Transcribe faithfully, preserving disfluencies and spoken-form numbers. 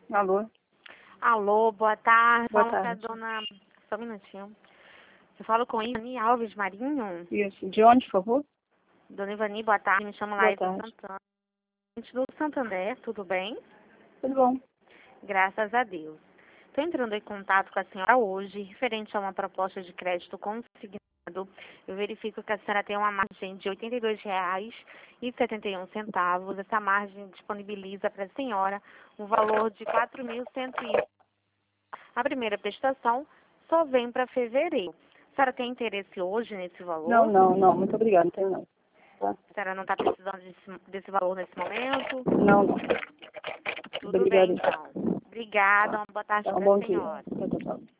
Alô? Alô, boa tarde. Boa Fala com a tarde. dona... Só um minutinho. Eu falo com Ivani Alves Marinho. Isso. De onde, por favor? Dona Ivani, boa tarde. Me chamo Boa Laísa tarde. Santana. Gente do Santander, tudo bem? Tudo bom? Graças a Deus. Estou entrando em contato com a senhora hoje, referente a uma proposta de crédito consignado. Eu verifico que a senhora tem uma margem de oitenta e dois reais e setenta e um centavos. Essa margem disponibiliza para a senhora um valor de quatro mil cento e um. A primeira prestação só vem para fevereiro. A senhora tem interesse hoje nesse valor? Não, não, não. Muito obrigada. Não tenho não. Tá? A senhora não está precisando desse, desse valor nesse momento? Não, não. Tudo Obrigada. bem, então. Obrigada. Tá. Uma boa tarde Tá, um para bom a dia. senhora. Tchau, tchau, tchau.